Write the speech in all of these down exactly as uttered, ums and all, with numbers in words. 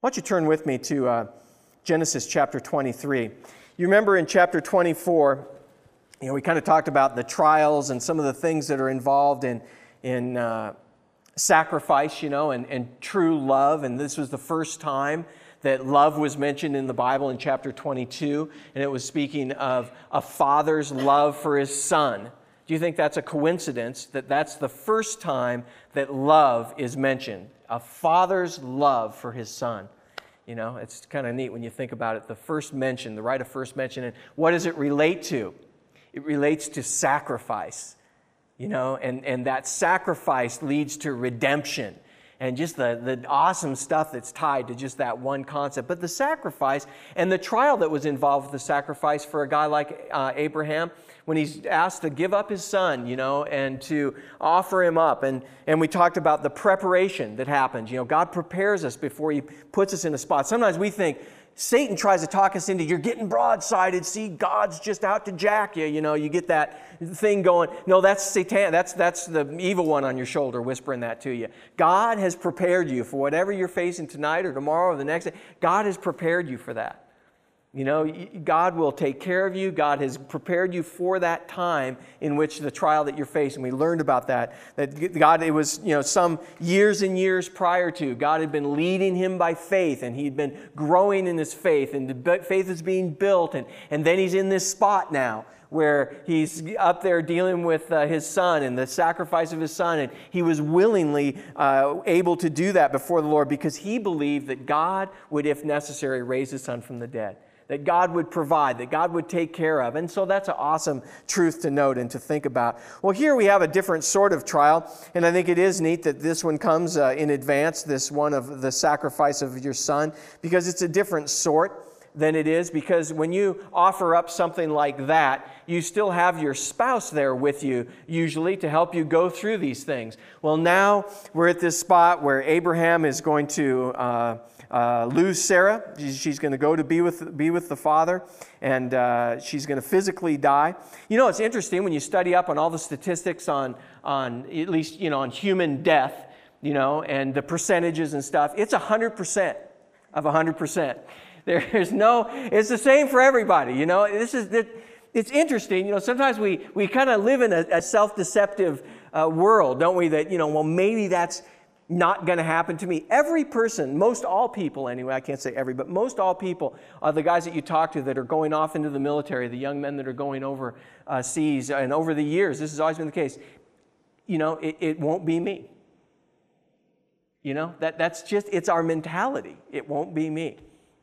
Why don't you turn with me to uh, Genesis chapter twenty-three. You remember in chapter twenty-four, you know, we kind of talked about the trials and some of the things that are involved in, in uh, sacrifice, you know, and, and true love. And this was the first time that love was mentioned in the Bible in chapter twenty-two. And it was speaking of a father's love for his son. Do you think that's a coincidence that that's the first time that love is mentioned? A father's love for his son. You know, it's kind of neat when you think about it. The first mention, the right of first mention, and what does it relate to? It relates to sacrifice. You know, and, and that sacrifice leads to redemption. And just the, the awesome stuff that's tied to just that one concept. But the sacrifice and the trial that was involved with the sacrifice for a guy like uh, Abraham, when he's asked to give up his son, you know, and to offer him up. And, and we talked about the preparation that happens. You know, God prepares us before he puts us in a spot. Sometimes we think Satan tries to talk us into, you're getting broadsided. See, God's just out to jack you. You know, you get that thing going. No, that's Satan. That's, that's the evil one on your shoulder whispering that to you. God has prepared you for whatever you're facing tonight or tomorrow or the next day. God has prepared you for that. You know, God will take care of you. God has prepared you for that time in which the trial that you're facing. We learned about that. That God, it was, you know, some years and years prior to, God had been leading him by faith, and he'd been growing in his faith, and the faith is being built, and, and then he's in this spot now where he's up there dealing with uh, his son and the sacrifice of his son, and he was willingly uh, able to do that before the Lord because he believed that God would, if necessary, raise his son from the dead. That God would provide, that God would take care of. And so that's an awesome truth to note and to think about. Well, here we have a different sort of trial, and I think it is neat that this one comes uh, in advance, this one of the sacrifice of your son, because it's a different sort than it is, because when you offer up something like that, you still have your spouse there with you, usually, to help you go through these things. Well, now we're at this spot where Abraham is going to Uh, Uh, lose Sarah. She's going to go to be with be with the father, and uh, she's going to physically die. You know, it's interesting when you study up on all the statistics on on at least you know on human death, you know, and the percentages and stuff. It's a hundred percent of a hundred percent. There's no. It's the same for everybody. You know, this is it, it's interesting. You know, sometimes we we kind of live in a, a self-deceptive uh, world, don't we? That you know, well, maybe that's not going to happen to me. Every person, most all people anyway, I can't say every, but most all people are the guys that you talk to that are going off into the military, the young men that are going over uh, seas, and over the years, this has always been the case. You know, it, it won't be me. You know, that that's just, it's our mentality. It won't be me.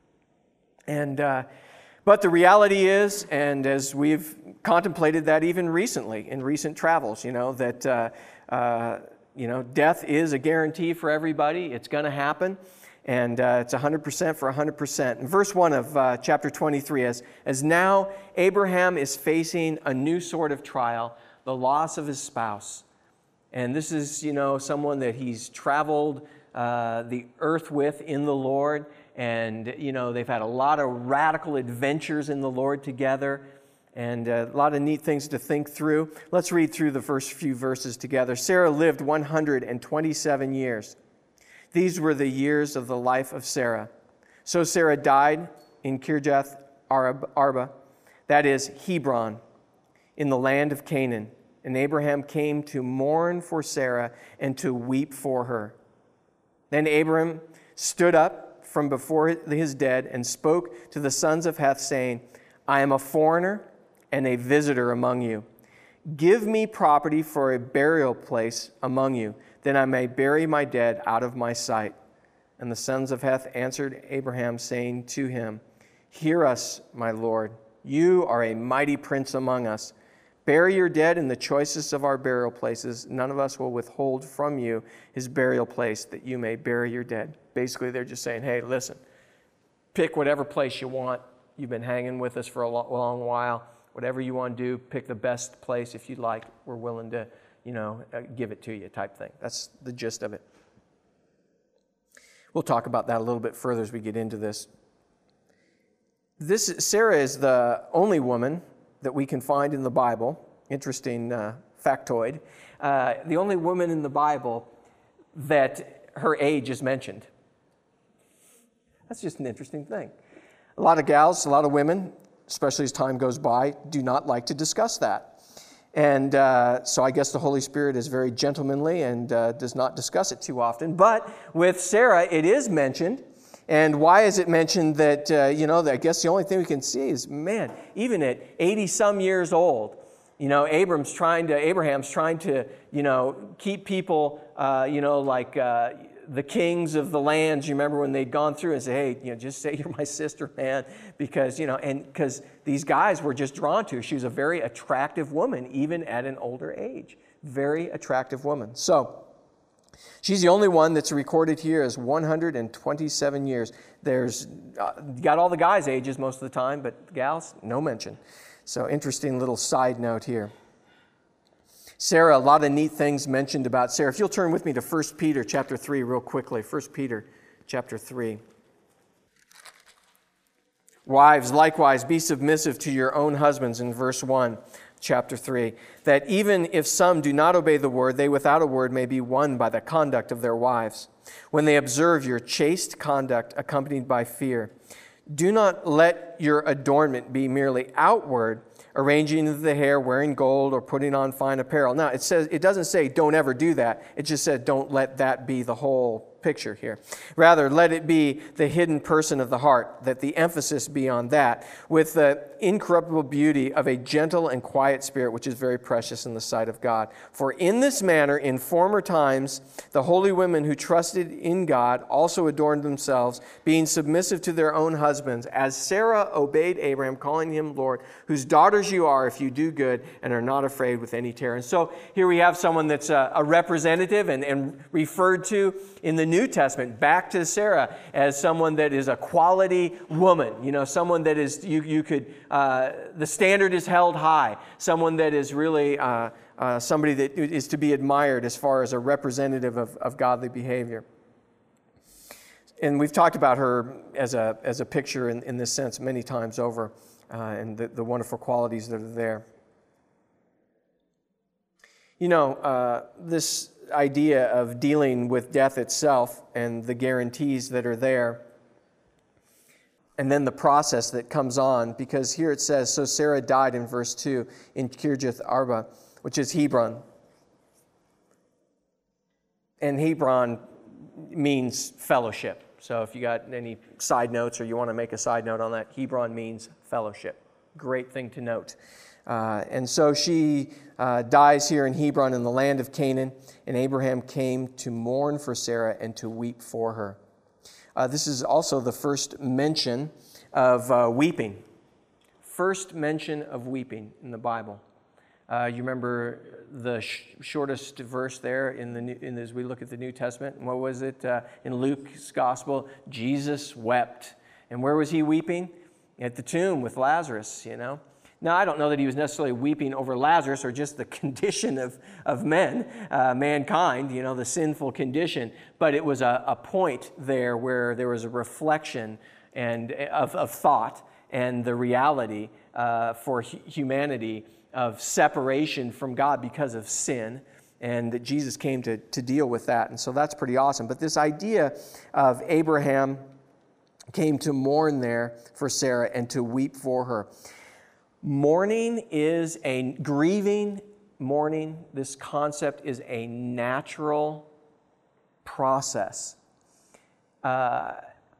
And, uh, but the reality is, and as we've contemplated that even recently, in recent travels, you know, that, uh, uh, You know, death is a guarantee for everybody. It's going to happen. And uh, it's one hundred percent for one hundred percent. In verse one of uh, chapter twenty-three, as, as now Abraham is facing a new sort of trial, the loss of his spouse. And this is, you know, someone that he's traveled uh, the earth with in the Lord. And, you know, they've had a lot of radical adventures in the Lord together. And a lot of neat things to think through. Let's read through the first few verses together. Sarah lived one hundred twenty-seven years. These were the years of the life of Sarah. So Sarah died in Kirjath Arba, that is Hebron, in the land of Canaan. And Abraham came to mourn for Sarah and to weep for her. Then Abraham stood up from before his dead and spoke to the sons of Heth, saying, I am a foreigner and a visitor among you. Give me property for a burial place among you, then I may bury my dead out of my sight. And the sons of Heth answered Abraham, saying to him, Hear us, my Lord. You are a mighty prince among us. Bury your dead in the choicest of our burial places. None of us will withhold from you his burial place, that you may bury your dead. Basically, they're just saying, hey, listen, pick whatever place you want. You've been hanging with us for a long while. Whatever you want to do, pick the best place if you'd like. We're willing to, you know, give it to you type thing. That's the gist of it. We'll talk about that a little bit further as we get into this. This Sarah is the only woman that we can find in the Bible. Interesting uh, factoid. Uh, the only woman in the Bible that her age is mentioned. That's just an interesting thing. A lot of gals, a lot of women, especially as time goes by, do not like to discuss that. And uh, so I guess the Holy Spirit is very gentlemanly and uh, does not discuss it too often. But with Sarah, it is mentioned. And why is it mentioned that, uh, you know, I guess the only thing we can see is, man, even at eighty-some years old, you know, Abram's trying to, Abraham's trying to, you know, keep people, uh, you know, like uh, the kings of the lands. You remember when they'd gone through and say, hey, you know, just say you're my sister, man, because, you know, and because these guys were just drawn to her. She was a very attractive woman, even at an older age. Very attractive woman. So she's the only one that's recorded here as one hundred twenty-seven years. There's, uh, got all the guys' ages most of the time, but gals, no mention. So interesting little side note here. Sarah, a lot of neat things mentioned about Sarah. If you'll turn with me to First Peter chapter three real quickly. First Peter chapter three. Wives, likewise, be submissive to your own husbands in verse one, chapter three, that even if some do not obey the word, they without a word may be won by the conduct of their wives, when they observe your chaste conduct accompanied by fear. Do not let your adornment be merely outward, arranging the hair, wearing gold, or putting on fine apparel. Now, it says it doesn't say don't ever do that. It just said don't let that be the whole picture here. Rather, let it be the hidden person of the heart, that the emphasis be on that, with the incorruptible beauty of a gentle and quiet spirit, which is very precious in the sight of God. For in this manner, in former times, the holy women who trusted in God also adorned themselves, being submissive to their own husbands, as Sarah obeyed Abraham, calling him Lord, whose daughters you are if you do good and are not afraid with any terror. And so here we have someone that's a, a representative and, and referred to in the New Testament back to Sarah as someone that is a quality woman, you know, someone that is, you, you could, uh, the standard is held high, someone that is really uh, uh, somebody that is to be admired as far as a representative of, of godly behavior. And we've talked about her as a, as a picture in, in this sense many times over, uh, and the, the wonderful qualities that are there. You know, uh, this idea of dealing with death itself and the guarantees that are there, and then the process that comes on, because here it says, so Sarah died in verse two in Kirjath Arba, which is Hebron. And Hebron means fellowship. So if you got any side notes or you want to make a side note on that, Hebron means fellowship. Great thing to note. Uh, and so she uh, dies here in Hebron in the land of Canaan, and Abraham came to mourn for Sarah and to weep for her. Uh, this is also the first mention of uh, weeping. First mention of weeping in the Bible. Uh, you remember the sh- shortest verse there in the new, in, as we look at the New Testament? What was it? Uh, in Luke's Gospel, Jesus wept. And where was he weeping? At the tomb with Lazarus, you know. Now, I don't know that he was necessarily weeping over Lazarus or just the condition of, of men, uh, mankind, you know, the sinful condition, but it was a, a point there where there was a reflection and of, of thought and the reality uh, for hu- humanity of separation from God because of sin, and that Jesus came to, to deal with that. And so that's pretty awesome. But this idea of Abraham came to mourn there for Sarah and to weep for her. Mourning is a, grieving, mourning, this concept is a natural process. Uh,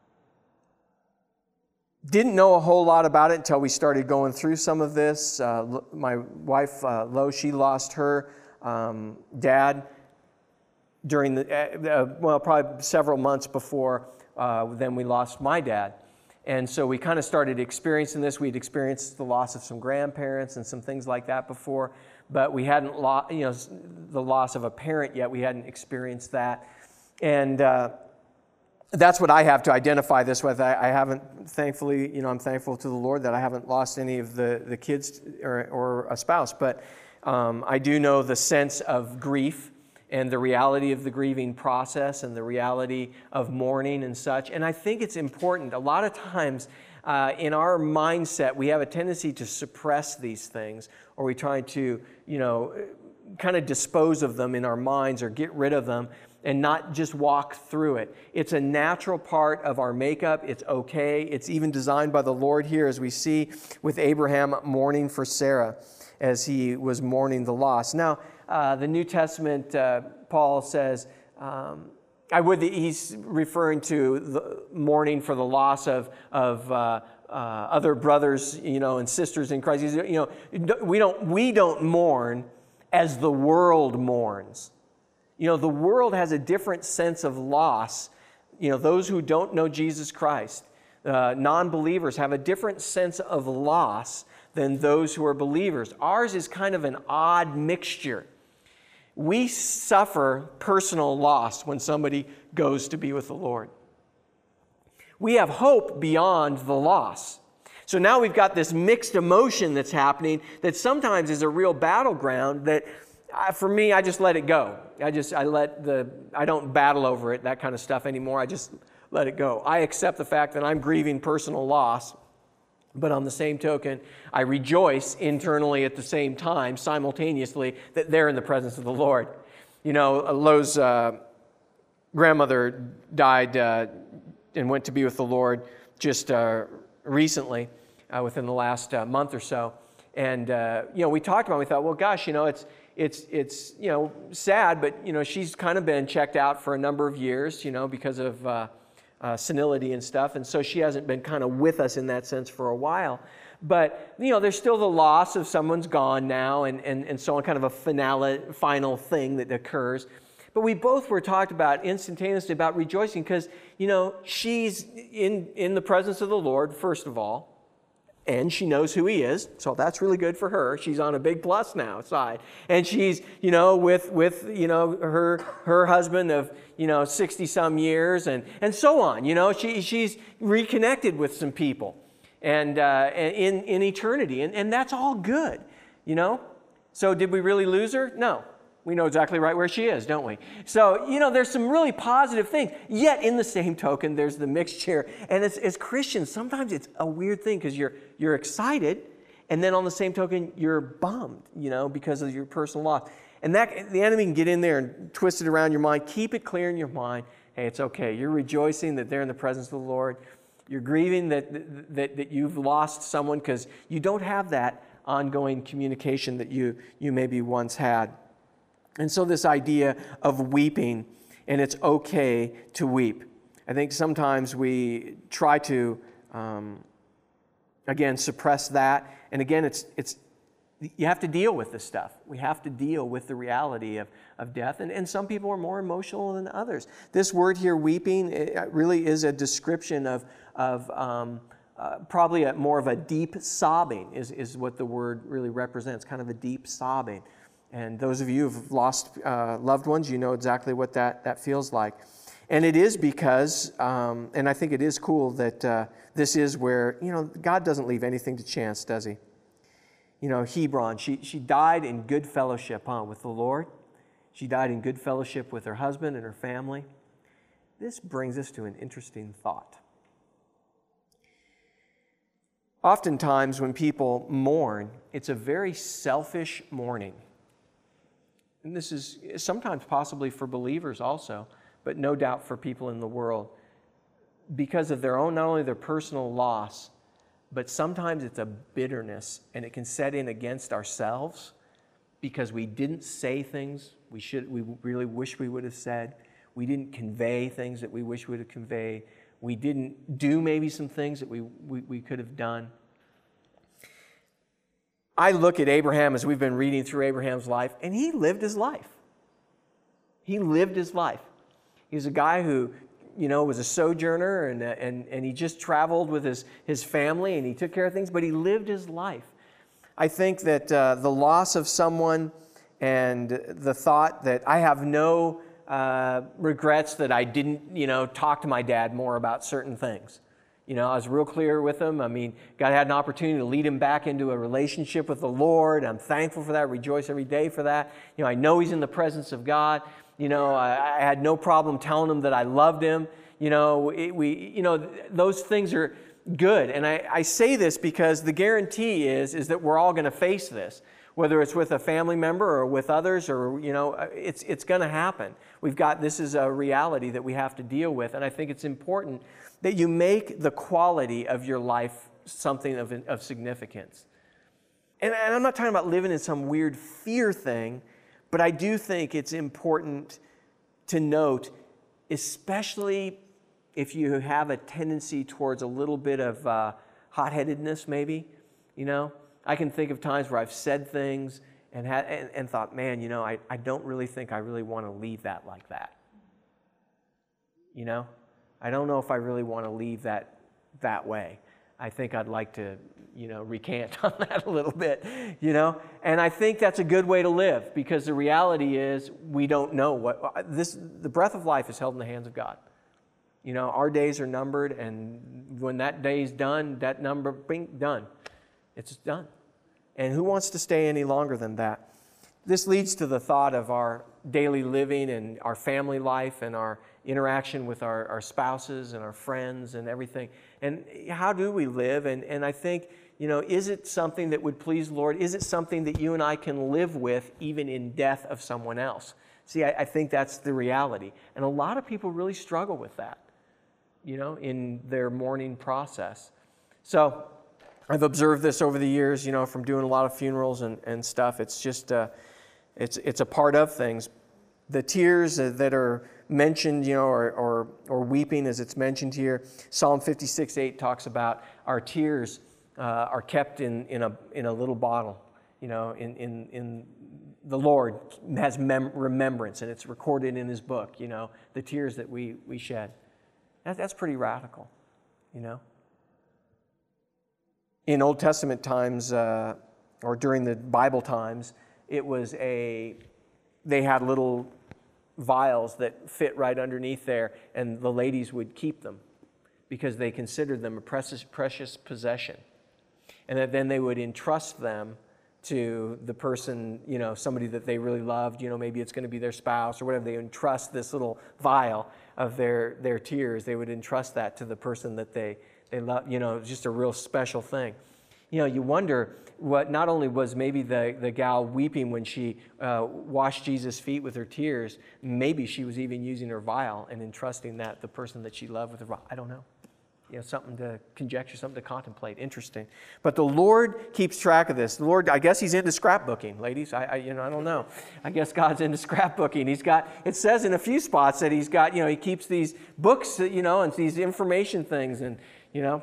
didn't know a whole lot about it until we started going through some of this. Uh, my wife, uh, Lo, she lost her um, dad during the, uh, well, probably several months before uh, then we lost my dad. And so we kind of started experiencing this. We'd experienced the loss of some grandparents and some things like that before, but we hadn't lost, you know, the loss of a parent yet. We hadn't experienced that. And uh, that's what I have to identify this with. I, I haven't, thankfully, you know, I'm thankful to the Lord that I haven't lost any of the, the kids or, or a spouse, but um, I do know the sense of grief and the reality of the grieving process and the reality of mourning and such. And I think it's important. A lot of times uh, in our mindset, we have a tendency to suppress these things, or we try to, you know, kind of dispose of them in our minds or get rid of them. and not just walk through it. It's a natural part of our makeup. It's okay. It's even designed by the Lord here, as we see with Abraham mourning for Sarah as he was mourning the loss. Now, uh, the New Testament, uh, Paul says, um, I would, he's referring to the mourning for the loss of, of uh, uh, other brothers, you know, and sisters in Christ. He's, you know, we don't, we don't mourn as the world mourns. You know, the world has a different sense of loss. You know, those who don't know Jesus Christ, uh, non-believers, have a different sense of loss than those who are believers. Ours is kind of an odd mixture. We suffer personal loss when somebody goes to be with the Lord. We have hope beyond the loss. So now we've got this mixed emotion that's happening that sometimes is a real battleground that, uh, for me, I just let it go. I just, I let the, I don't battle over it, that kind of stuff anymore. I just let it go. I accept the fact that I'm grieving personal loss. But on the same token, I rejoice internally at the same time, simultaneously, that they're in the presence of the Lord. You know, Lo's uh, grandmother died uh, and went to be with the Lord just uh, recently, uh, within the last uh, month or so. And, uh, you know, we talked about it, we thought, well, gosh, you know, it's, it's, it's, you know, sad, but, you know, she's kind of been checked out for a number of years, you know, because of Uh, Uh, senility and stuff, and so she hasn't been kind of with us in that sense for a while. But, you know, there's still the loss of someone's gone now, and, and, and so on, kind of a finale, final thing that occurs. But we both were talked about instantaneously about rejoicing because, you know, she's in, in the presence of the Lord, first of all, and she knows who He is, so that's really good for her. She's on a big plus now side. And she's, you know, with, with you know, her her husband of, you know, sixty-some years and, and so on. You know, she she's reconnected with some people and uh, in, in eternity, and, and that's all good, you know. So did we really lose her? No. We know exactly right where she is, don't we? So, you know, there's some really positive things. Yet, in the same token, there's the mixture. And as, as Christians, sometimes it's a weird thing because you're you're excited, and then on the same token, you're bummed, you know, because of your personal loss. And that the enemy can get in there and twist it around your mind. Keep it clear in your mind. Hey, it's okay. You're rejoicing that they're in the presence of the Lord. You're grieving that that, that you've lost someone because you don't have that ongoing communication that you you maybe once had. And so this idea of weeping, and it's okay to weep. I think sometimes we try to, um, again, suppress that. And again, it's it's you have to deal with this stuff. We have to deal with the reality of, of death. And, and some people are more emotional than others. This word here, weeping, it really is a description of, of um, uh, probably a, more of a deep sobbing is, is what the word really represents, kind of a deep sobbing. And those of you who've lost uh, loved ones, you know exactly what that, that feels like. And it is because, um, and I think it is cool that uh, this is where, you know, God doesn't leave anything to chance, does He? You know, Hebron, she, she died in good fellowship, huh, with the Lord. She died in good fellowship with her husband and her family. This brings us to an interesting thought. Oftentimes when people mourn, it's a very selfish mourning. And this is sometimes possibly for believers also, but no doubt for people in the world. Because of their own, not only their personal loss, but sometimes it's a bitterness, and it can set in against ourselves because we didn't say things we should, we really wish we would have said. We didn't convey things that we wish we would have conveyed. We didn't do maybe some things that we, we, we could have done. I look at Abraham as we've been reading through Abraham's life, and he lived his life. He lived his life. He was a guy who, you know, was a sojourner, and, and, and he just traveled with his, his family, and he took care of things, but he lived his life. I think that uh, the loss of someone and the thought that I have no uh, regrets that I didn't, you know, talk to my dad more about certain things. You know, I was real clear with him. I mean, God had an opportunity to lead him back into a relationship with the Lord. I'm thankful for that. Rejoice every day for that. You know, I know he's in the presence of God. You know, I, I had no problem telling him that I loved him. You know, it, we, you know, those things are good. And I, I say this because the guarantee is, is that we're all going to face this. whether it's with a family member or with others, or, you know, it's, it's going to happen. We've got, this is a reality that we have to deal with, and I think it's important that you make the quality of your life something of, of significance. And, and I'm not talking about living in some weird fear thing, but I do think it's important to note, especially if you have a tendency towards a little bit of uh, hot-headedness maybe, you know. I can think of times where I've said things and, had, and, and thought, man, you know, I, I don't really think I really want to leave that like that. You know? I don't know if I really want to leave that that way. I think I'd like to, you know, recant on that a little bit, you know? And I think that's a good way to live, because the reality is we don't know what, this, the breath of life is held in the hands of God. You know, our days are numbered, and when that day's done, that number, bing, done. It's done. And who wants to stay any longer than that? This leads to the thought of our daily living and our family life and our interaction with our, our spouses and our friends and everything. And how do we live? And, and I think, you know, is it something that would please the Lord? Is it something that you and I can live with even in death of someone else? See, I, I think that's the reality. And a lot of people really struggle with that, you know, in their mourning process. So I've observed this over the years, you know, from doing a lot of funerals and, and stuff. It's just, uh, it's it's a part of things. The tears that are mentioned, you know, or, or, or weeping as it's mentioned here, Psalm fifty-six eight talks about our tears uh, are kept in, in, a, in a little bottle, you know, in, in, in the Lord has mem- remembrance, and it's recorded in His book, you know, the tears that we, we shed. That, that's pretty radical, you know. In Old Testament times, uh, or during the Bible times, it was a, they had little vials that fit right underneath there, and the ladies would keep them because they considered them a precious, precious possession. And that then they would entrust them to the person, you know, somebody that they really loved, you know, maybe it's going to be their spouse or whatever. They entrust this little vial of their, their tears. They would entrust that to the person that they They love, you know, it's just a real special thing. You know, you wonder what, not only was maybe the, the gal weeping when she uh, washed Jesus' feet with her tears, maybe she was even using her vial and entrusting that the person that she loved with her vial. I don't know. You know, something to conjecture, something to contemplate. Interesting. But the Lord keeps track of this. The Lord, I guess He's into scrapbooking, ladies. I, I you know, I don't know. I guess God's into scrapbooking. He's got, it says in a few spots that He's got, you know, He keeps these books, you know, and these information things, and you know,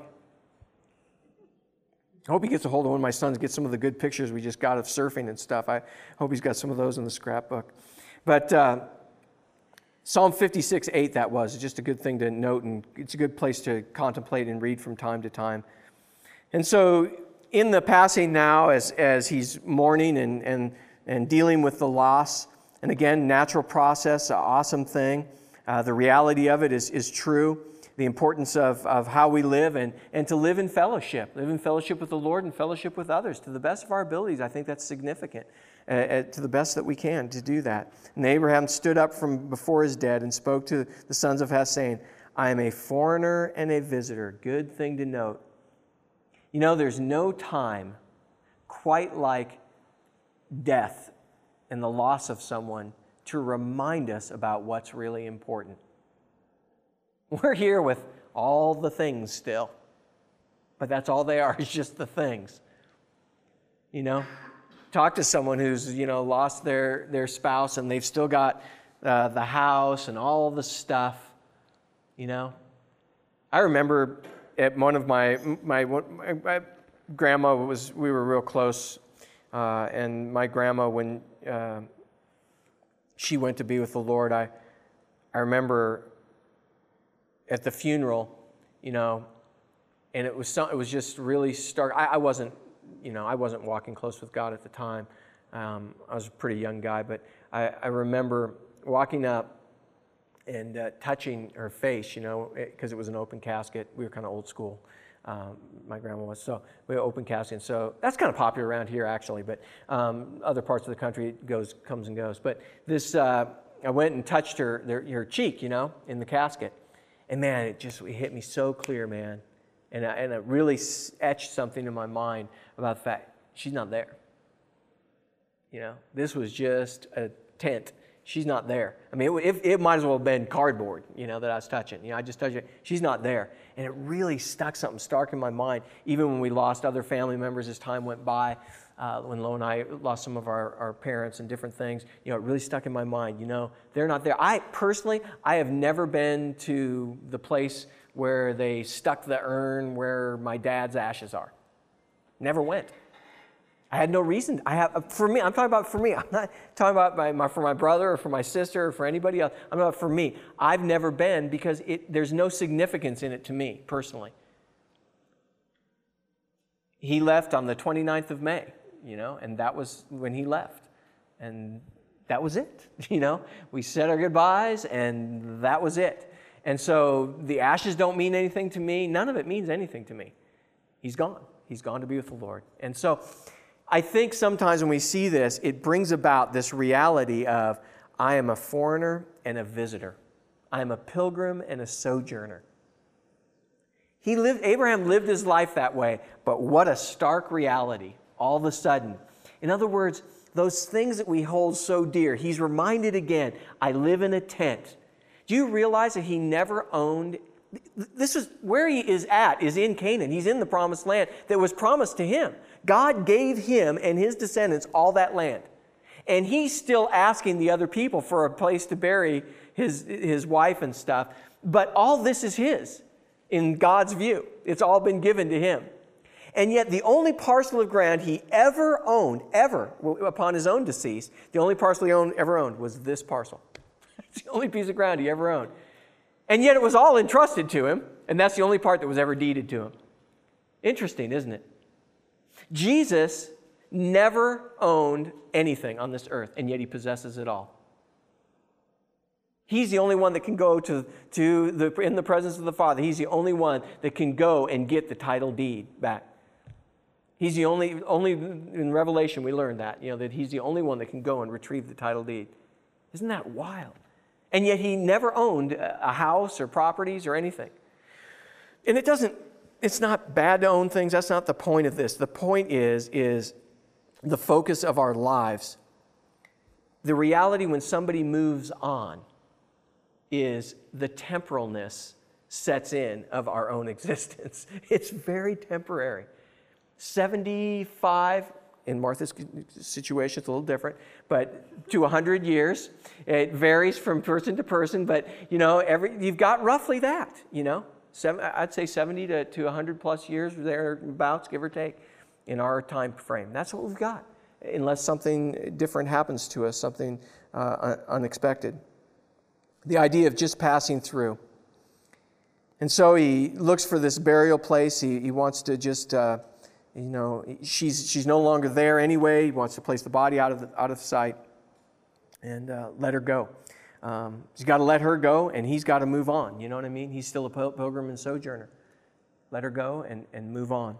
I hope he gets a hold of one of my sons, get some of the good pictures we just got of surfing and stuff. I hope he's got some of those in the scrapbook. But uh, Psalm fifty-six eight, that was. It's just a good thing to note, and it's a good place to contemplate and read from time to time. And so in the passing now, as, as he's mourning and, and, and dealing with the loss, and again, natural process, an awesome thing. Uh, the reality of it is, is true. The importance of, of how we live and, and to live in fellowship, live in fellowship with the Lord and fellowship with others to the best of our abilities. I think that's significant, uh, uh, to the best that we can to do that. And Abraham stood up from before his dead and spoke to the sons of Heth, saying, I am a foreigner and a visitor. Good thing to note. You know, there's no time quite like death and the loss of someone to remind us about what's really important. We're here with all the things still, but that's all they are, is just the things. You know, talk to someone who's, you know, lost their, their spouse and they've still got uh, the house and all the stuff, you know. I remember at one of my, my, my, my grandma was, we were real close, uh, and my grandma, when uh, she went to be with the Lord, I, I remember at the funeral, you know, and it was some, it was just really stark. I, I wasn't, you know, I wasn't walking close with God at the time. Um, I was a pretty young guy, but I, I remember walking up and uh, touching her face, you know, because it, it was an open casket. We were kind of old school. Um, my grandma was, so we had open casket. So that's kind of popular around here, actually, but um, other parts of the country it goes, comes and goes. But this, uh, I went and touched her, their, her cheek, you know, in the casket. And man, it just it hit me so clear, man. And, I, and it really etched something in my mind about the fact she's not there. You know, this was just a tent. She's not there. I mean, it, it might as well have been cardboard, you know, that I was touching. You know, I just touched it. She's not there. And it really stuck something stark in my mind, even when we lost other family members as time went by, uh, when Lo and I lost some of our, our parents and different things. You know, it really stuck in my mind. You know, they're not there. I personally, I have never been to the place where they stuck the urn where my dad's ashes are. Never went. I had no reason. I have for me. I'm talking about for me. I'm not talking about my, my for my brother or for my sister or for anybody else. I'm talking about for me. I've never been because it, there's no significance in it to me personally. He left on the twenty-ninth of May, you know, and that was when he left, and that was it. You know, we said our goodbyes, and that was it. And so the ashes don't mean anything to me. None of it means anything to me. He's gone. He's gone to be with the Lord, and so. I think sometimes when we see this, it brings about this reality of, I am a foreigner and a visitor. I am a pilgrim and a sojourner. He lived, Abraham lived his life that way, but what a stark reality all of a sudden. In other words, those things that we hold so dear, he's reminded again, I live in a tent. Do you realize that he never owned, this is where he is at, is in Canaan. He's in the promised land that was promised to him. God gave him and his descendants all that land. And he's still asking the other people for a place to bury his, his wife and stuff. But all this is his in God's view. It's all been given to him. And yet the only parcel of ground he ever owned, ever, upon his own decease, the only parcel he owned, ever owned was this parcel. It's the only piece of ground he ever owned. And yet it was all entrusted to him, and that's the only part that was ever deeded to him. Interesting, isn't it? Jesus never owned anything on this earth, and yet he possesses it all. He's the only one that can go to, to the, in the presence of the Father. He's the only one that can go and get the title deed back. He's the only, only in Revelation we learned that, you know, that he's the only one that can go and retrieve the title deed. Isn't that wild? And yet he never owned a house or properties or anything. And it doesn't, it's not bad to own things. That's not the point of this. The point is, is the focus of our lives. The reality when somebody moves on is the temporalness sets in of our own existence. It's very temporary. seventy-five, in Martha's situation, it's a little different, but to one hundred years. It varies from person to person, but, you know, every you've got roughly that, you know. Seven, I'd say seventy to, to one hundred plus years thereabouts, give or take, in our time frame. That's what we've got, unless something different happens to us, something uh, unexpected. The idea of just passing through. And so he looks for this burial place. He, he wants to just, uh, you know, she's she's no longer there anyway. He wants to place the body out of the, out of sight and uh, let her go. Um, he's got to let her go, and he's got to move on. You know what I mean? He's still a pilgrim and sojourner. Let her go and, and move on.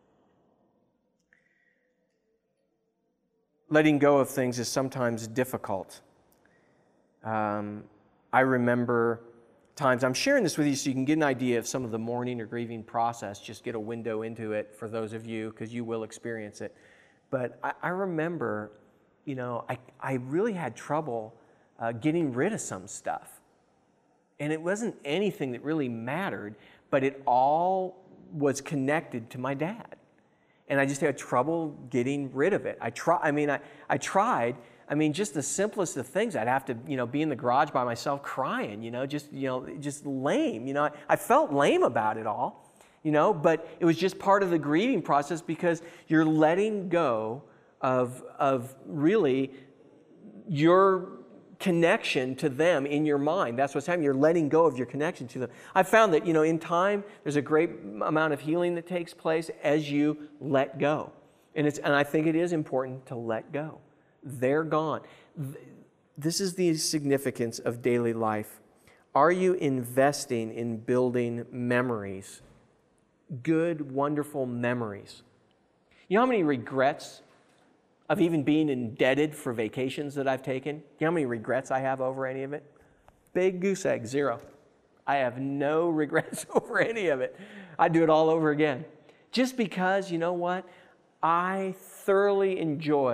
Letting go of things is sometimes difficult. Um, I remember times, I'm sharing this with you so you can get an idea of some of the mourning or grieving process, just get a window into it for those of you, because you will experience it. But I, I remember, you know, I, I really had trouble Uh, getting rid of some stuff. And it wasn't anything that really mattered, but it all was connected to my dad. And I just had trouble getting rid of it. I try, I mean, I, I tried. I mean, just the simplest of things. I'd have to, you know, be in the garage by myself crying, you know, just, you know, just lame. You know, I, I felt lame about it all, you know, but it was just part of the grieving process because you're letting go of, of really your connection to them in your mind. That's what's happening. You're letting go of your connection to them. I found that, you know, in time, there's a great amount of healing that takes place as you let go. And it's, and I think it is important to let go. They're gone. This is the significance of daily life. Are you investing in building memories? Good, wonderful memories. You know how many regrets of even being indebted for vacations that I've taken? You know how many regrets I have over any of it? Big goose egg, zero. I have no regrets over any of it. I'd do it all over again. Just because, you know what? I thoroughly enjoy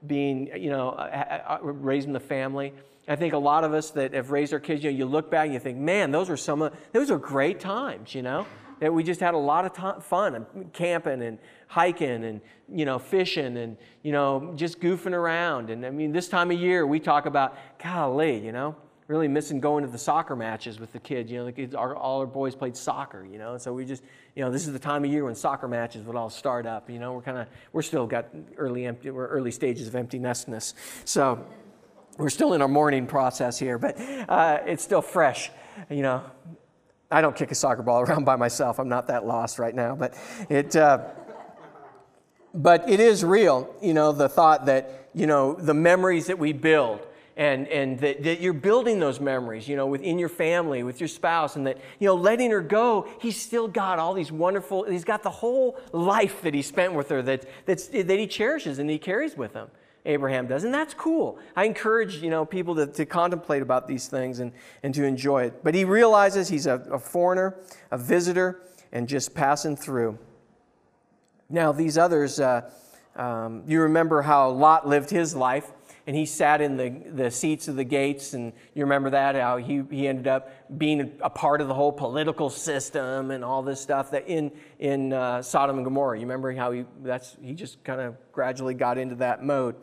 being, you know, uh, uh, raising the family. I think a lot of us that have raised our kids, you know, you look back and you think, man, those were some of, those were great times, you know, that we just had a lot of time, fun, camping and hiking and, you know, fishing and, you know, just goofing around. And I mean, this time of year, we talk about, golly, you know, really missing going to the soccer matches with the kids. You know, the kids, our, all our boys played soccer, you know, and so we just, you know, this is the time of year when soccer matches would all start up. You know, we're kind of, we're still got early empty, we're early stages of empty nestness. So we're still in our mourning process here, but uh, it's still fresh, you know. I don't kick a soccer ball around by myself. I'm not that lost right now, but it, uh, but it is real, you know, the thought that, you know, the memories that we build, and and that, that you're building those memories, you know, within your family, with your spouse, and that, you know, letting her go, he's still got all these wonderful, he's got the whole life that he spent with her that that's, that he cherishes and he carries with him. Abraham does, and that's cool. I encourage, you know, people to, to contemplate about these things and, and to enjoy it. But he realizes he's a, a foreigner, a visitor, and just passing through. Now, these others, uh, um, you remember how Lot lived his life, and he sat in the, the seats of the gates, and you remember that, how he, he ended up being a part of the whole political system and all this stuff that in, in uh, Sodom and Gomorrah. You remember how he, that's, he just kind of gradually got into that mode.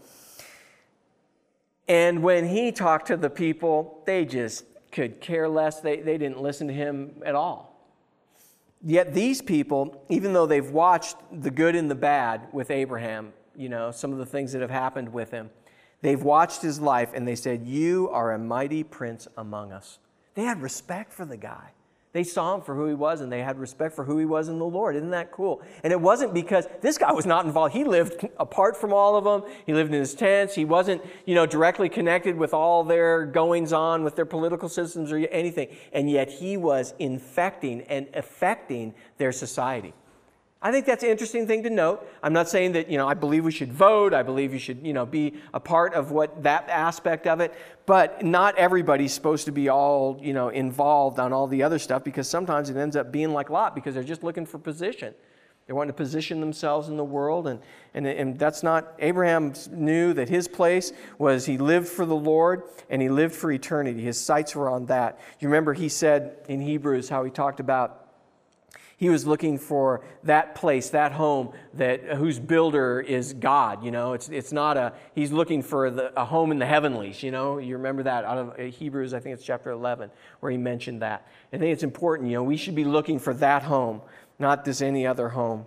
And when he talked to the people, they just could care less. They, they didn't listen to him at all. Yet these people, even though they've watched the good and the bad with Abraham, you know, some of the things that have happened with him, they've watched his life and they said, "You are a mighty prince among us." They had respect for the guy. They saw him for who he was, and they had respect for who he was in the Lord. Isn't that cool? And it wasn't because this guy was not involved. He lived apart from all of them. He lived in his tents. He wasn't, you know, directly connected with all their goings on with their political systems or anything. And yet he was infecting and affecting their society. I think that's an interesting thing to note. I'm not saying that, you know, I believe we should vote. I believe you should, you know, be a part of what that aspect of it. But not everybody's supposed to be all, you know, involved on all the other stuff, because sometimes it ends up being like Lot, because they're just looking for position. They want to position themselves in the world, and, and, and that's not, Abraham knew that his place was he lived for the Lord and he lived for eternity. His sights were on that. You remember he said in Hebrews how he talked about he was looking for that place, that home, that whose builder is God. You know, it's it's not a. He's looking for the, a home in the heavenlies. You know, you remember that out of Hebrews. I think it's chapter eleven where he mentioned that. I think it's important. You know, we should be looking for that home, not this any other home.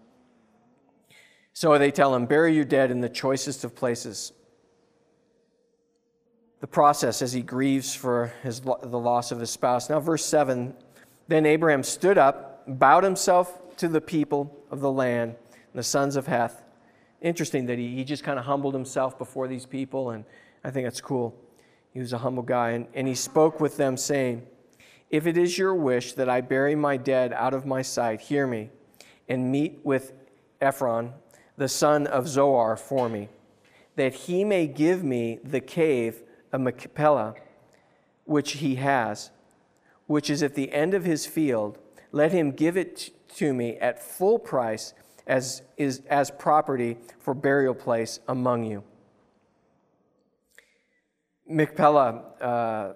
So they tell him, "Bury your dead in the choicest of places." The process as he grieves for his the loss of his spouse. Now, verse seven. Then Abraham stood up, bowed himself to the people of the land, the sons of Heth. Interesting that he, he just kind of humbled himself before these people, and I think that's cool. He was a humble guy, and, and he spoke with them, saying, "If it is your wish that I bury my dead out of my sight, hear me, and meet with Ephron, the son of Zohar, for me, that he may give me the cave of Machpelah, which he has, which is at the end of his field. Let him give it to me at full price as is as property for burial place among you." Machpelah, uh,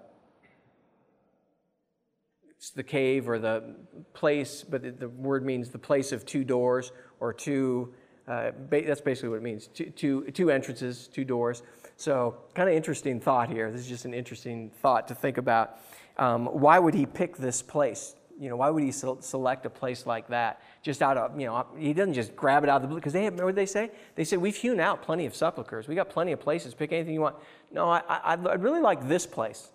it's the cave or the place, but the, the word means the place of two doors or two. Uh, ba- that's basically what it means. Two, two, two entrances, two doors. So, kind of interesting thought here. This is just an interesting thought to think about. Um, why would he pick this place? You know, why would he select a place like that? Just out of, you know, he doesn't just grab it out of the blue. Because they have, what did they say? They said, "We've hewn out plenty of sepulchers. We got plenty of places. Pick anything you want." No, I, I, I'd really like this place.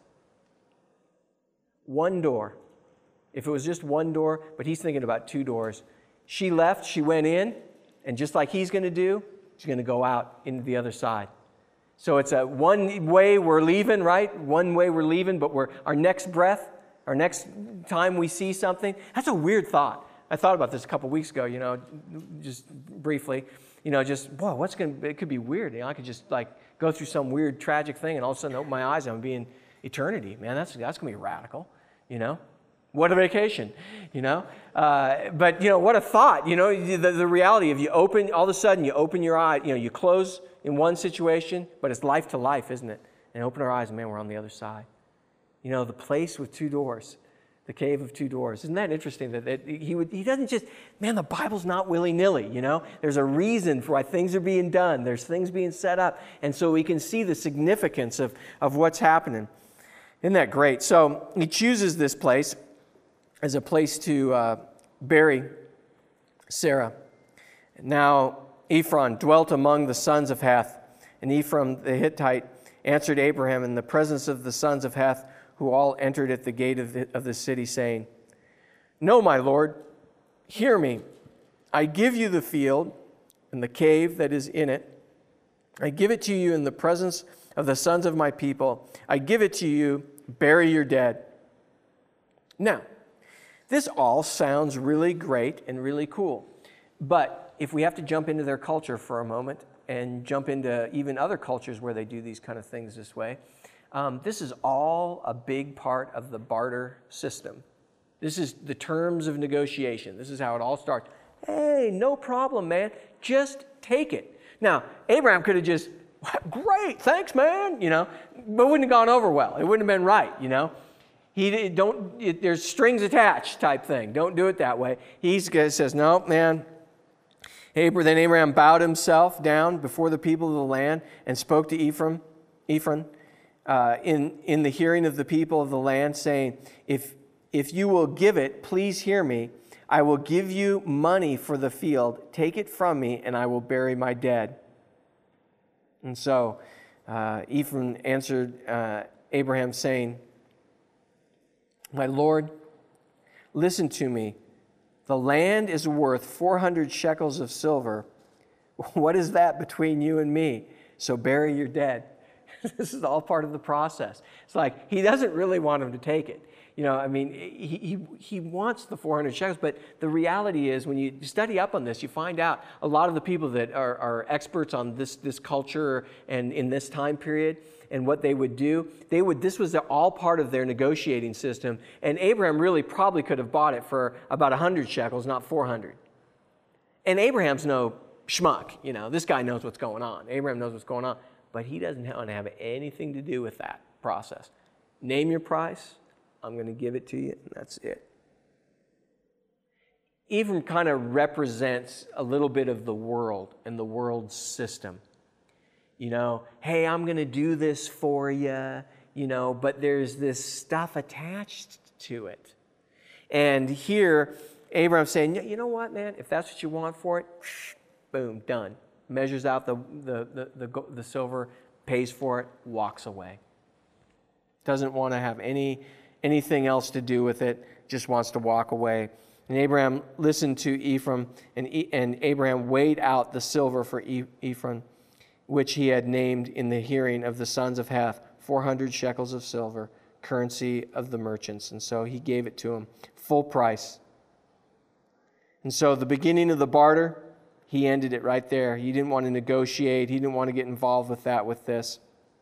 One door. If it was just one door, but he's thinking about two doors. She left, she went in, and just like he's going to do, she's going to go out into the other side. So it's a one way we're leaving, right? One way we're leaving, but we're our next breath, our next time we see something. That's a weird thought. I thought about this a couple weeks ago, you know, just briefly. You know, just, whoa, what's going to, it could be weird. You know, I could just like go through some weird, tragic thing and all of a sudden open my eyes and I'm being eternity. Man, that's, that's going to be radical, you know. What a vacation, you know? Uh, but, you know, what a thought, you know, the, the reality of you open, all of a sudden you open your eye, you know, you close in one situation, but it's life to life, isn't it? And open our eyes, and man, we're on the other side. You know, the place with two doors, the cave of two doors. Isn't that interesting that, that he would, he doesn't just, man, the Bible's not willy-nilly, you know? There's a reason for why things are being done. There's things being set up. And so we can see the significance of, of what's happening. Isn't that great? So he chooses this place as a place to uh, bury Sarah. Now Ephron dwelt among the sons of Heth, and Ephraim the Hittite answered Abraham in the presence of the sons of Heth, who all entered at the gate of the, of the city, saying, "No, my lord, hear me. I give you the field and the cave that is in it. I give it to you in the presence of the sons of my people. I give it to you. Bury your dead." Now, this all sounds really great and really cool. But if we have to jump into their culture for a moment and jump into even other cultures where they do these kind of things this way, um, this is all a big part of the barter system. This is the terms of negotiation. This is how it all starts. Hey, no problem, man. Just take it. Now, Abraham could have just, great, thanks, man, you know, but it wouldn't have gone over well. It wouldn't have been right, you know. He don't. It, there's strings attached type thing. Don't do it that way. He says, "No, man." Abraham, then Abraham bowed himself down before the people of the land and spoke to Ephraim, Ephraim, uh, in in the hearing of the people of the land, saying, "If if you will give it, please hear me. I will give you money for the field. Take it from me, and I will bury my dead." And so uh, Ephraim answered uh, Abraham, saying, "My lord, listen to me. The land is worth four hundred shekels of silver. What is that between you and me? So bury your dead." This is all part of the process. It's like he doesn't really want him to take it. You know, I mean, he, he, he wants the four hundred shekels, but the reality is when you study up on this, you find out a lot of the people that are, are experts on this, this culture and in this time period, and what they would do, they would. This was all part of their negotiating system. And Abraham really probably could have bought it for about one hundred shekels, not four hundred. And Abraham's no schmuck. You know, this guy knows what's going on. Abraham knows what's going on. But he doesn't want to have anything to do with that process. Name your price. I'm going to give it to you, and that's it. Ephraim kind of represents a little bit of the world and the world's system. You know, hey, I'm going to do this for you, you know, but there's this stuff attached to it. And here, Abraham's saying, you know what, man, if that's what you want for it, boom, done. Measures out the, the, the, the, the silver, pays for it, walks away. Doesn't want to have any anything else to do with it, just wants to walk away. And Abraham listened to Ephraim, and, e- and Abraham weighed out the silver for e- Ephraim, which he had named in the hearing of the sons of Heth, four hundred shekels of silver, currency of the merchants. And so he gave it to him, full price. And so the beginning of the barter, he ended it right there. He didn't want to negotiate. He didn't want to get involved with that, with this.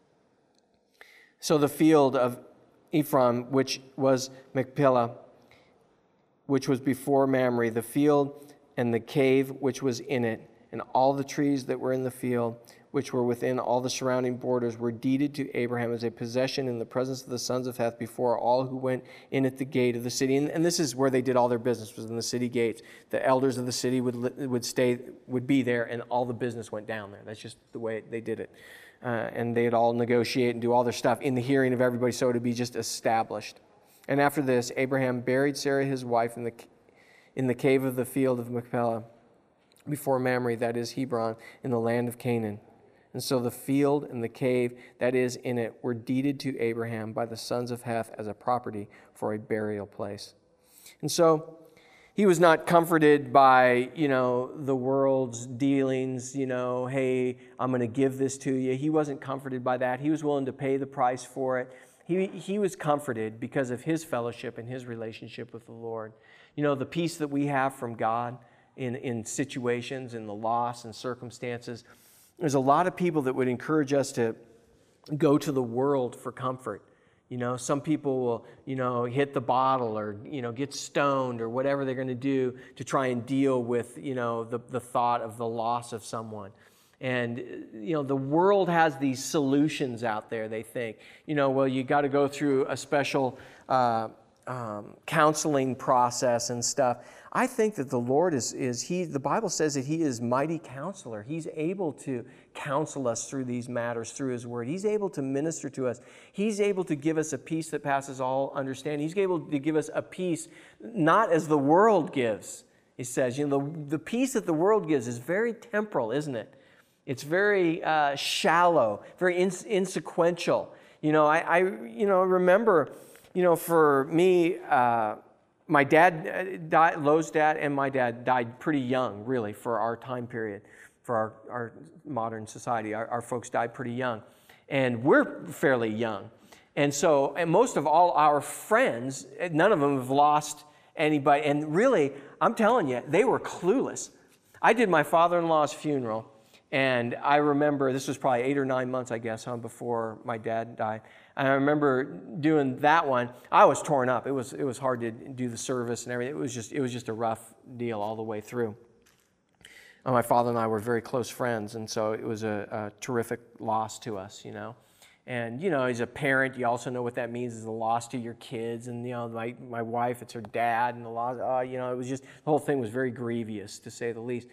So the field of Ephraim, which was Machpelah, which was before Mamre, the field and the cave which was in it, and all the trees that were in the field, which were within all the surrounding borders, were deeded to Abraham as a possession in the presence of the sons of Heth before all who went in at the gate of the city. And, and this is where they did all their business, was in the city gates. The elders of the city would would stay, would be there, and all the business went down there. That's just the way they did it. Uh, and they'd all negotiate and do all their stuff in the hearing of everybody, so it would be just established. And after this, Abraham buried Sarah his wife in the in the cave of the field of Machpelah before Mamre, that is Hebron, in the land of Canaan. And so the field and the cave that is in it were deeded to Abraham by the sons of Heth as a property for a burial place. And so he was not comforted by, you know, the world's dealings, you know, hey, I'm going to give this to you. He wasn't comforted by that. He was willing to pay the price for it. He, he was comforted because of his fellowship and his relationship with the Lord. You know, the peace that we have from God in, in situations, in the loss and circumstances. There's a lot of people that would encourage us to go to the world for comfort. You know, some people will, you know, hit the bottle or, you know, get stoned or whatever they're going to do to try and deal with, you know, the, the thought of the loss of someone. And, you know, the world has these solutions out there, they think. You know, well, you got to go through a special uh, um, counseling process and stuff. I think that the Lord is, is He, the Bible says that He is mighty counselor. He's able to counsel us through these matters, through His Word. He's able to minister to us. He's able to give us a peace that passes all understanding. He's able to give us a peace not as the world gives. He says, you know, the, the peace that the world gives is very temporal, isn't it? It's very uh, shallow, very ins- insequential. You know, I, I, you know, remember, you know, for me, uh, my dad died, Lo's dad and my dad died pretty young, really, for our time period, for our, our modern society. Our, our folks died pretty young. And we're fairly young. And so, and most of all our friends, none of them have lost anybody. And really, I'm telling you, they were clueless. I did my father-in-law's funeral. And I remember, this was probably eight or nine months, I guess, huh, before my dad died. And I remember doing that one. I was torn up. It was it was hard to do the service and everything. It was just it was just a rough deal all the way through. And my father and I were very close friends, and so it was a, a terrific loss to us, you know. And, you know, as a parent, you also know what that means is the loss to your kids. And, you know, my, my wife, it's her dad, and the loss, uh, you know, it was just, the whole thing was very grievous, to say the least.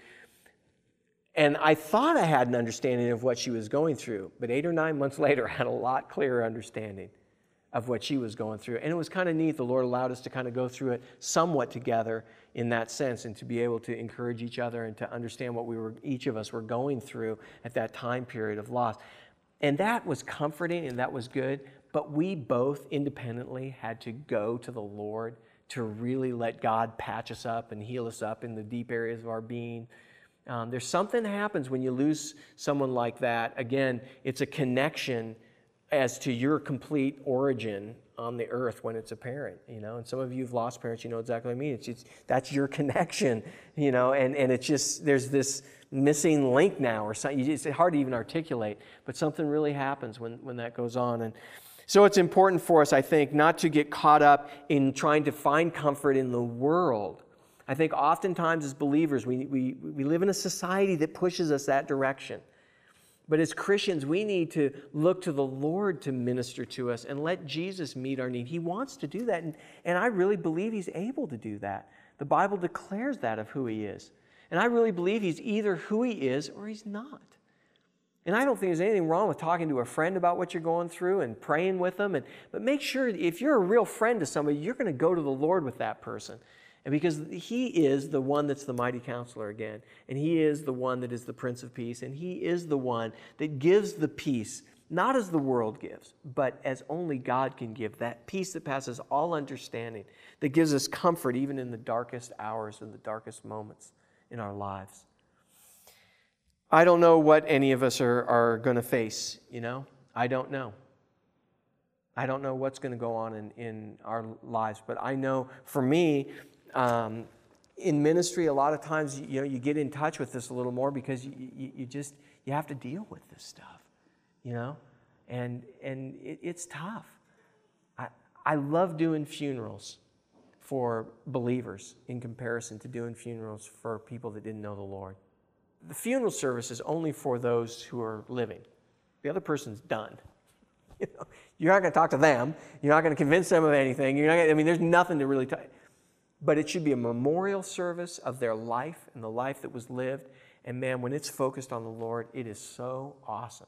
And I thought I had an understanding of what she was going through, but eight or nine months later, I had a lot clearer understanding of what she was going through. And it was kind of neat. The Lord allowed us to kind of go through it somewhat together in that sense, and to be able to encourage each other and to understand what we were, each of us were going through at that time period of loss. And that was comforting and that was good, but we both independently had to go to the Lord to really let God patch us up and heal us up in the deep areas of our being. Um, there's something that happens when you lose someone like that. Again, it's a connection as to your complete origin on the earth when it's a parent, you know. And some of you have lost parents, you know exactly what I mean. It's, it's that's your connection, you know. And and it's just there's this missing link now, or something. It's hard to even articulate, but something really happens when when that goes on. And so it's important for us, I think, not to get caught up in trying to find comfort in the world. I think oftentimes as believers, we, we, we live in a society that pushes us that direction. But as Christians, we need to look to the Lord to minister to us and let Jesus meet our need. He wants to do that, and, and I really believe He's able to do that. The Bible declares that of who He is. And I really believe He's either who He is or He's not. And I don't think there's anything wrong with talking to a friend about what you're going through and praying with them. And, but make sure if you're a real friend to somebody, you're going to go to the Lord with that person. And because He is the one that's the mighty counselor again. And He is the one that is the Prince of Peace. And He is the one that gives the peace, not as the world gives, but as only God can give. That peace that passes all understanding, that gives us comfort even in the darkest hours and the darkest moments in our lives. I don't know what any of us are, are going to face, you know. I don't know. I don't know what's going to go on in, in our lives. But I know for me, Um, in ministry, a lot of times, you know, you get in touch with this a little more because you, you, you just, you have to deal with this stuff, you know, and and it, it's tough. I, I love doing funerals for believers in comparison to doing funerals for people that didn't know the Lord. The funeral service is only for those who are living. The other person's done. You know, you're not going to talk to them. You're not going to convince them of anything. You're not gonna, I mean, there's nothing to really talk. But it should be a memorial service of their life and the life that was lived. And man, when it's focused on the Lord, it is so awesome.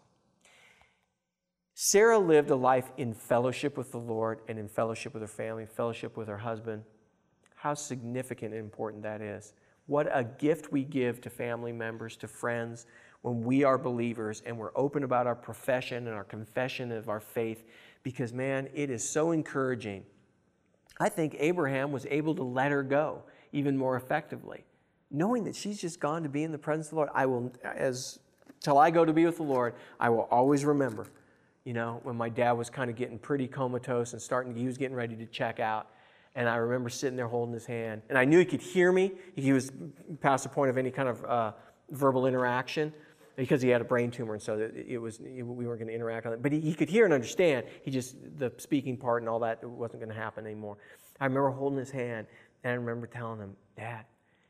Sarah lived a life in fellowship with the Lord and in fellowship with her family, fellowship with her husband. How significant and important that is. What a gift we give to family members, to friends, when we are believers and we're open about our profession and our confession of our faith. Because man, it is so encouraging. I think Abraham was able to let her go even more effectively, knowing that she's just gone to be in the presence of the Lord. I will, as till I go to be with the Lord, I will always remember, you know, when my dad was kind of getting pretty comatose and starting, he was getting ready to check out. And I remember sitting there holding his hand. And I knew he could hear me. He was past the point of any kind of uh, verbal interaction. because he had a brain tumor, and so it, it was it, we weren't going to interact on it. But he, he could hear and understand. He just, the speaking part and all that, it wasn't going to happen anymore. I remember holding his hand, and I remember telling him, Dad,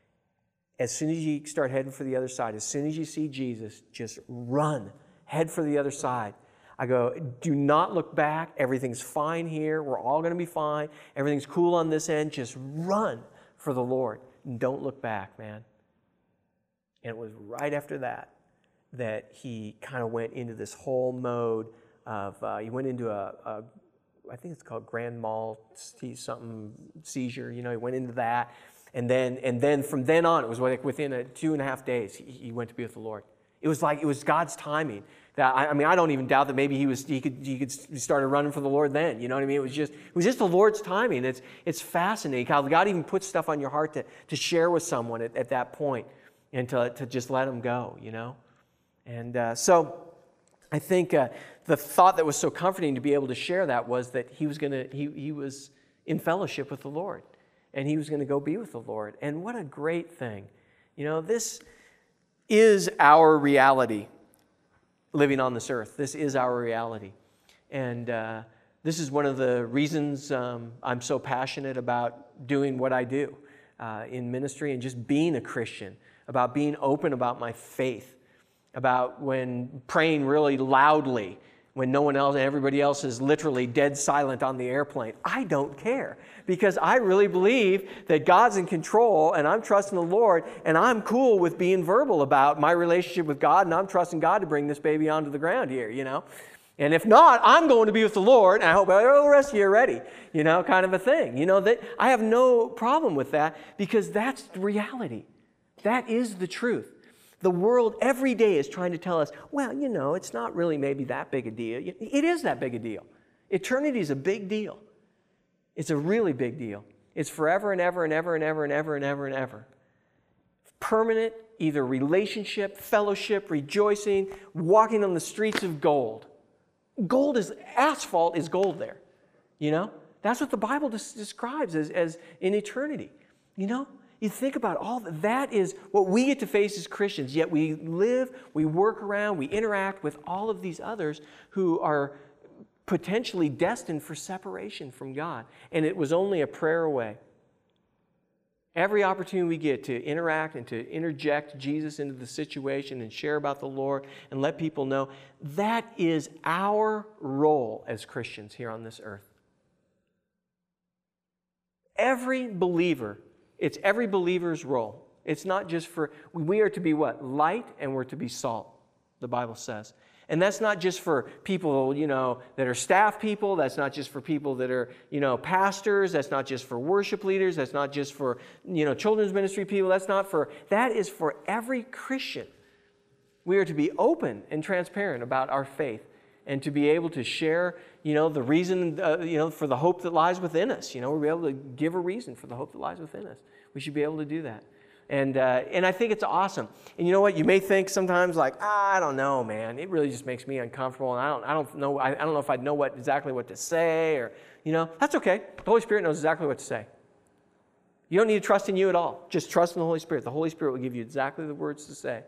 as soon as you start heading for the other side, as soon as you see Jesus, just run, head for the other side. I go, do not look back. Everything's fine here. We're all going to be fine. Everything's cool on this end. Just run for the Lord. And don't look back, man. And it was right after that that he kind of went into this whole mode of, uh, he went into a, a, I think it's called grand mal something seizure. You know, he went into that. And then, and then from then on, it was like within a two and a half days, he, he went to be with the Lord. It was like, it was God's timing. That I, I mean, I don't even doubt that maybe he was he could he could he started running for the Lord then. You know what I mean? It was just it was just the Lord's timing. It's it's fascinating how God even puts stuff on your heart to to share with someone at, at that point, and to to just let them go. You know, and uh, so I think uh, the thought that was so comforting to be able to share that was that he was gonna he he was in fellowship with the Lord, and he was going to go be with the Lord. And what a great thing, you know. This is our reality. Living on this earth. This is our reality. And uh, this is one of the reasons um, I'm so passionate about doing what I do uh, in ministry and just being a Christian, about being open about my faith, about when praying really loudly when no one else and everybody else is literally dead silent on the airplane. I don't care, because I really believe that God's in control, and I'm trusting the Lord, and I'm cool with being verbal about my relationship with God, and I'm trusting God to bring this baby onto the ground here, you know. And if not, I'm going to be with the Lord, and I hope all the rest of you are ready, you know, kind of a thing. You know, that I have no problem with that, because that's the reality. That is the truth. The world every day is trying to tell us, well, you know, it's not really maybe that big a deal. It is that big a deal. Eternity is a big deal. It's a really big deal. It's forever and ever and ever and ever and ever and ever and ever. Permanent, either relationship, fellowship, rejoicing, walking on the streets of gold. Gold is, asphalt is gold there. You know? That's what the Bible des- describes as, as in eternity. You know? You think about all that. That is what we get to face as Christians, yet we live, we work around, we interact with all of these others who are potentially destined for separation from God. And it was only a prayer away. Every opportunity we get to interact and to interject Jesus into the situation and share about the Lord and let people know, that is our role as Christians here on this earth. Every believer, it's every believer's role. It's not just for, we are to be what? Light, and we're to be salt, the Bible says. And that's not just for people, you know, that are staff people. That's not just for people that are, you know, pastors. That's not just for worship leaders. That's not just for, you know, children's ministry people. That's not for, that is for every Christian. We are to be open and transparent about our faith, and to be able to share, you know, the reason, uh, you know, for the hope that lies within us. You know, we'll be able to give a reason for the hope that lies within us. We should be able to do that. And uh, and I think it's awesome. And you know what? You may think sometimes like, ah, I don't know, man. It really just makes me uncomfortable, and I don't I don't know I, I don't know if I'd know what exactly what to say, or, you know, that's okay. The Holy Spirit knows exactly what to say. You don't need to trust in you at all. Just trust in the Holy Spirit. The Holy Spirit will give you exactly the words to say,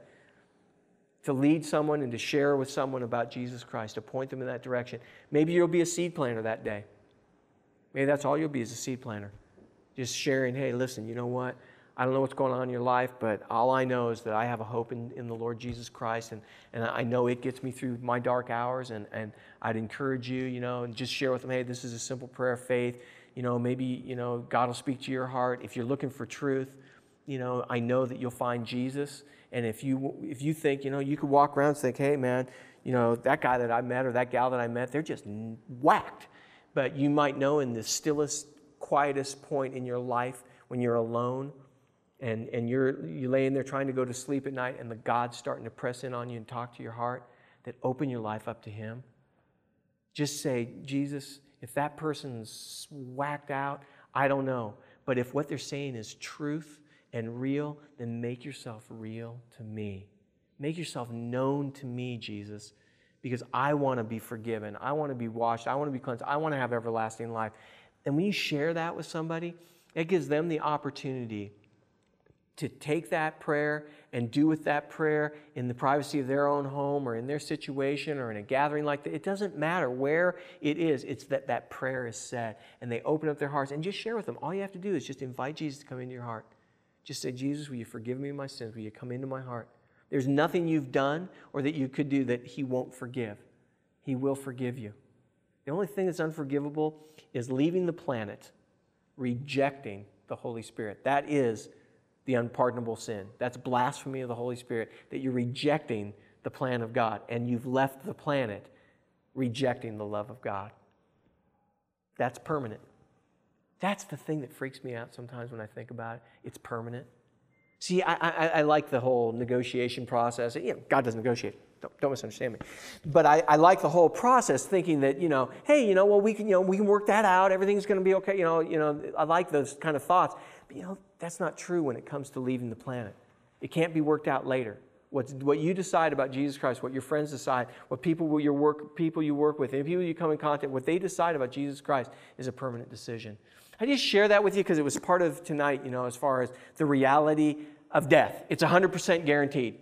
to lead someone and to share with someone about Jesus Christ, to point them in that direction. Maybe you'll be a seed planter that day. Maybe that's all you'll be, is a seed planter. Just sharing, hey, listen, you know what? I don't know what's going on in your life, but all I know is that I have a hope in, in the Lord Jesus Christ, and, and I know it gets me through my dark hours, and, and I'd encourage you, you know, and just share with them, hey, this is a simple prayer of faith. You know, maybe, you know, God will speak to your heart. If you're looking for truth, you know, I know that you'll find Jesus. And if you if you think, you know, you could walk around and think, hey, man, you know, that guy that I met or that gal that I met, they're just whacked. But you might know in the stillest, quietest point in your life when you're alone, and, and you're you laying there trying to go to sleep at night, and the God's starting to press in on you and talk to your heart, that open your life up to Him. Just say, Jesus, if that person's whacked out, I don't know. But if what they're saying is truth and real, then make yourself real to me. Make yourself known to me, Jesus, because I want to be forgiven. I want to be washed. I want to be cleansed. I want to have everlasting life. And when you share that with somebody, it gives them the opportunity to take that prayer and do with that prayer in the privacy of their own home or in their situation or in a gathering like that. It doesn't matter where it is. It's that that prayer is said and they open up their hearts and just share with them. All you have to do is just invite Jesus to come into your heart. Just say, Jesus, will you forgive me my sins? Will you come into my heart? There's nothing you've done or that you could do that he won't forgive. He will forgive you. The only thing that's unforgivable is leaving the planet, rejecting the Holy Spirit. That is the unpardonable sin. That's blasphemy of the Holy Spirit, that you're rejecting the plan of God and you've left the planet rejecting the love of God. That's permanent. That's the thing that freaks me out sometimes when I think about it. It's permanent. See, I, I, I like the whole negotiation process. You know, God doesn't negotiate. Don't, don't misunderstand me. But I, I like the whole process, thinking that, you know, hey, you know, well, we can, you know, we can work that out. Everything's going to be okay. You know, you know, I like those kind of thoughts. But, you know, that's not true when it comes to leaving the planet. It can't be worked out later. What's, what you decide about Jesus Christ, what your friends decide, what people you work, people you work with, and people you come in contact, what they decide about Jesus Christ is a permanent decision. I just share that with you because it was part of tonight, you know, as far as the reality of death. It's one hundred percent guaranteed.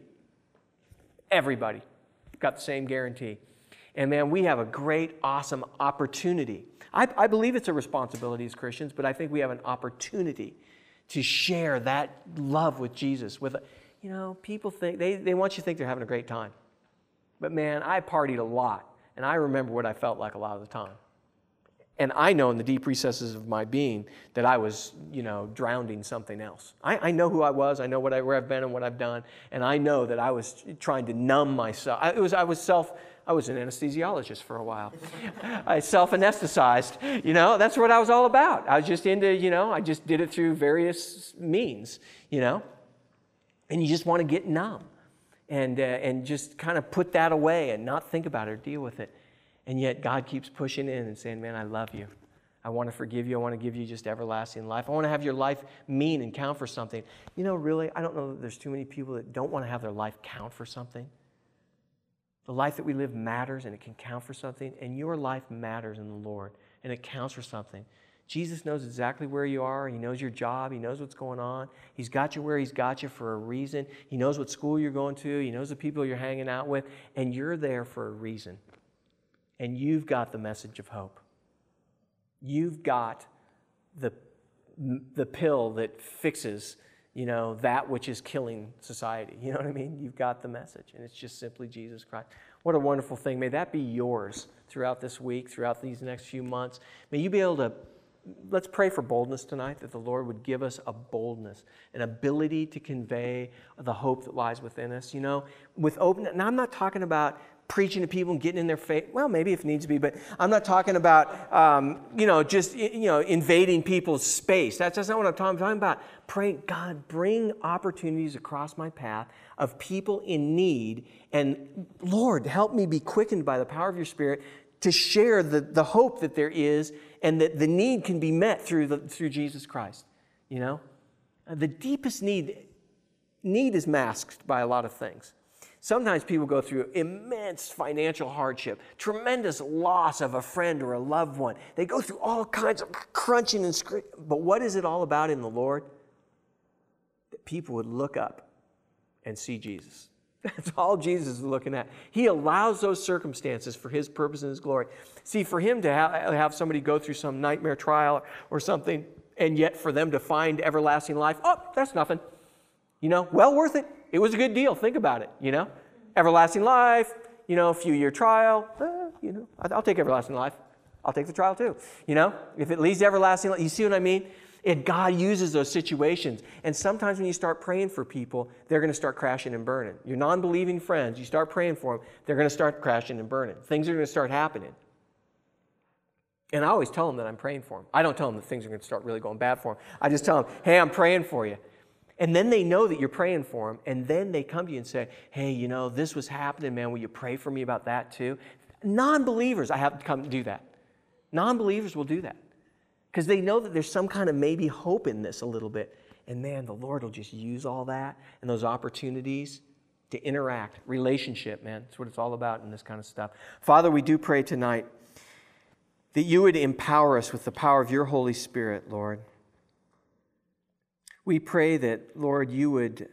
Everybody got the same guarantee. And man, we have a great, awesome opportunity. I, I believe it's a responsibility as Christians, but I think we have an opportunity to share that love with Jesus. With, you know, people think, they, they want you to think they're having a great time. But man, I partied a lot, and I remember what I felt like a lot of the time. And I know in the deep recesses of my being that I was, you know, drowning something else. I, I know who I was. I know what I, where I've been and what I've done. And I know that I was trying to numb myself. I, it was, I was self, I was an anesthesiologist for a while. I self-anesthetized. You know, that's what I was all about. I was just into, you know, I just did it through various means, you know. And you just want to get numb and, uh, and just kind of put that away and not think about it or deal with it. And yet God keeps pushing in and saying, man, I love you. I want to forgive you. I want to give you just everlasting life. I want to have your life mean and count for something. You know, really, I don't know that there's too many people that don't want to have their life count for something. The life that we live matters and it can count for something. And your life matters in the Lord and it counts for something. Jesus knows exactly where you are. He knows your job. He knows what's going on. He's got you where He's got you for a reason. He knows what school you're going to. He knows the people you're hanging out with. And you're there for a reason. And you've got the message of hope. You've got the, the pill that fixes, you know, that which is killing society. You know what I mean? You've got the message, and it's just simply Jesus Christ. What a wonderful thing. May that be yours throughout this week, throughout these next few months. May you be able to, let's pray for boldness tonight, that the Lord would give us a boldness, an ability to convey the hope that lies within us. You know, with open, now I'm not talking about preaching to people and getting in their face. Well, maybe if it needs to be, but I'm not talking about, um, you know, just, you know, invading people's space. That's, that's not what I'm talking, I'm talking about. Praying, God, bring opportunities across my path of people in need. And Lord, help me be quickened by the power of your Spirit to share the, the hope that there is and that the need can be met through, the, through Jesus Christ. You know, the deepest need, need is masked by a lot of things. Sometimes people go through immense financial hardship, tremendous loss of a friend or a loved one. They go through all kinds of crunching and screaming. But what is it all about in the Lord? That people would look up and see Jesus. That's all Jesus is looking at. He allows those circumstances for His purpose and His glory. See, for Him to ha- have somebody go through some nightmare trial or something, and yet for them to find everlasting life, oh, that's nothing. You know, well worth it. It was a good deal. Think about it, you know. Everlasting life, you know, a few-year trial. Eh, you know, I'll take everlasting life. I'll take the trial too. You know, if it leads to everlasting life, you see what I mean? And God uses those situations. And sometimes when you start praying for people, they're going to start crashing and burning. Your non-believing friends, you start praying for them, they're going to start crashing and burning. Things are going to start happening. And I always tell them that I'm praying for them. I don't tell them that things are going to start really going bad for them. I just tell them, hey, I'm praying for you. And then they know that you're praying for them, and then they come to you and say, hey, you know, this was happening, man. Will you pray for me about that too? Non-believers, I have to come do that. Non-believers will do that because they know that there's some kind of maybe hope in this a little bit. And man, the Lord will just use all that and those opportunities to interact. Relationship, man. That's what it's all about in this kind of stuff. Father, we do pray tonight that you would empower us with the power of your Holy Spirit, Lord. We pray that, Lord, you would,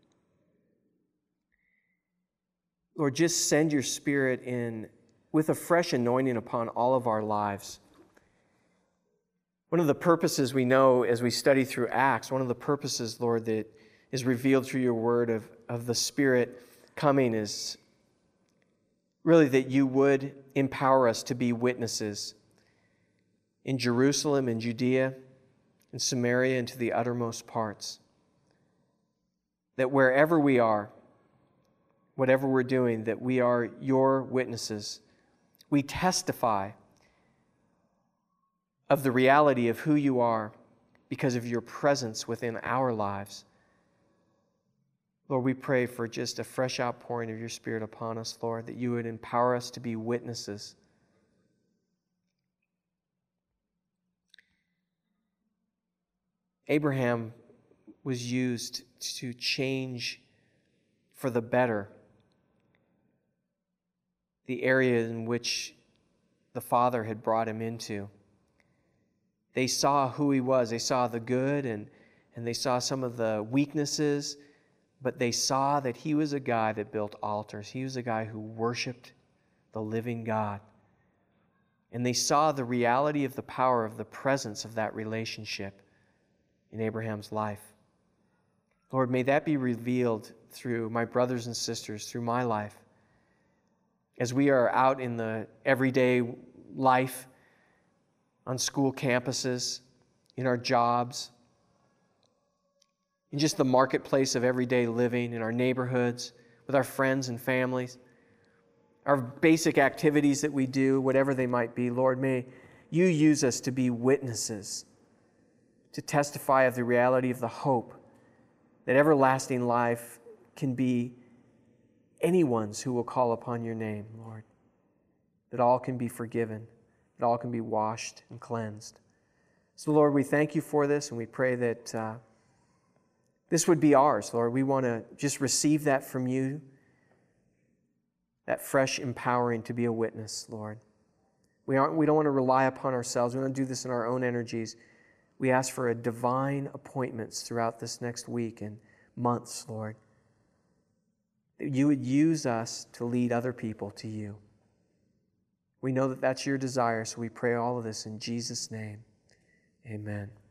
Lord, just send your Spirit in with a fresh anointing upon all of our lives. One of the purposes we know as we study through Acts, one of the purposes, Lord, that is revealed through your word of, of the Spirit coming is really that you would empower us to be witnesses in Jerusalem and Judea and Samaria and to the uttermost parts. That wherever we are, whatever we're doing, that we are your witnesses. We testify of the reality of who you are because of your presence within our lives. Lord, we pray for just a fresh outpouring of your Spirit upon us, Lord, that you would empower us to be witnesses. Abraham was used to change for the better the area in which the Father had brought him into. They saw who he was. They saw the good and, and they saw some of the weaknesses, but they saw that he was a guy that built altars. He was a guy who worshiped the living God. And they saw the reality of the power of the presence of that relationship in Abraham's life. Lord, may that be revealed through my brothers and sisters, through my life. As we are out in the everyday life, on school campuses, in our jobs, in just the marketplace of everyday living, in our neighborhoods, with our friends and families, our basic activities that we do, whatever they might be, Lord, may you use us to be witnesses, to testify of the reality of the hope that everlasting life can be anyone's who will call upon your name, Lord. That all can be forgiven, that all can be washed and cleansed. So, Lord, we thank you for this, and we pray that uh, this would be ours, Lord. We want to just receive that from you, that fresh empowering to be a witness, Lord. We aren't, we don't want to rely upon ourselves. We don't do this in our own energies. We ask for a divine appointments throughout this next week and months, Lord. That you would use us to lead other people to you. We know that that's your desire, so we pray all of this in Jesus' name. Amen.